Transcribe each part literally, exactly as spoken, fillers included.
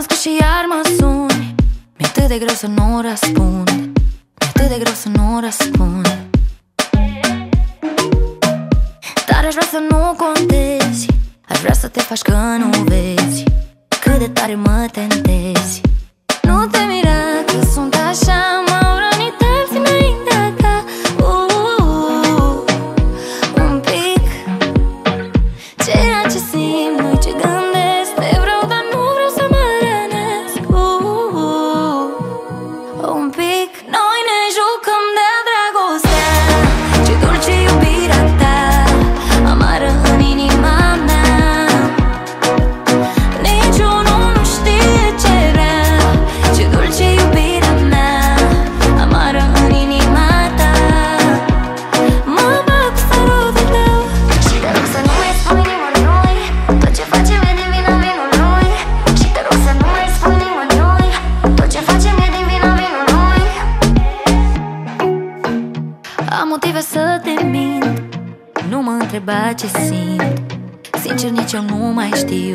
scris și iar mă suni. Mi-e atât de greu să nu răspund. Mi-e atât de greu să nu răspund. Dar aș vrea să nu contezi. Aș vrea să te faci că nu vezi cât de tare mă tentezi. Nu te mira că sunt așa. M-au rănit alții înaintea ta. uh, uh, Un pic. Ceea ce simt, nu ce gândesc. Te vreau, dar nu vreau să mă rănesc. uh, uh, Un pic. Noi ne jucăm de-a dragostea. Ce dulce iubirea ta, amară în inima mea. Niciunul nu știe ce vrea. Ce dulce iubirea mea, amară în inima ta. Mă bag cu sărutul tău și te rog să nu mai spui nimănui tot ce facem e din vina vinului. Și te rog să nu mai spui nimănui tot ce facem e din vina vinului. Am motive să te mint. Nu mă întreba ce simt. Sincer, nici eu nu mai știu.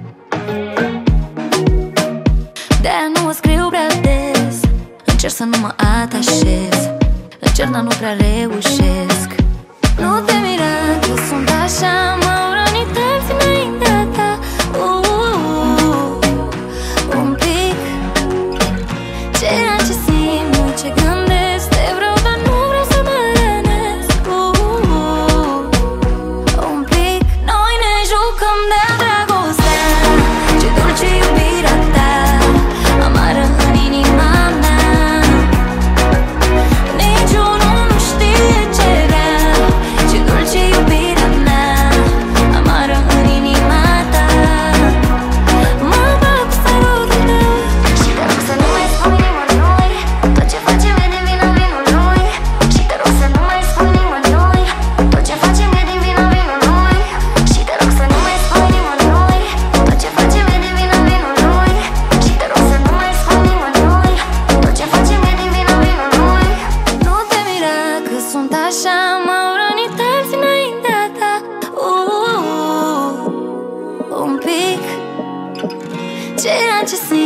De-aia nu o scriu prea des. Încerc să nu mă atașez. Încerc, dar nu prea reușesc. Nu te mira că sunt așa. M-au rănit alții înaintea ta. uh, uh, uh, Un pic. Ceea ce simt, nu ce gândesc. Te vreau, dar nu vreau să mă rănesc. uh, uh, Un pic. Noi ne jucăm de-a dragostea. Ce dulce iubirea ta, amară în inima mea. Niciunul nu știe ce vrea. Ce dulce iubirea mea, amară în inima ta. Mă bag cu sărutul tău și te rog să nu mai spui nimănui tot ce facem e din vina vinului. Și te rog să nu mai spui nimănui tot ce facem e din vina vinului. Și te rog să nu mai spui nimănui tot ce facem e din vina vinului. Și te rog să nu mai spui nimănui tot ce facem e din vina vinului. Nu te mira că sunt așa. M-au rănit alții înaintea ta. uh, uh, Un pic. Ceea ce simt,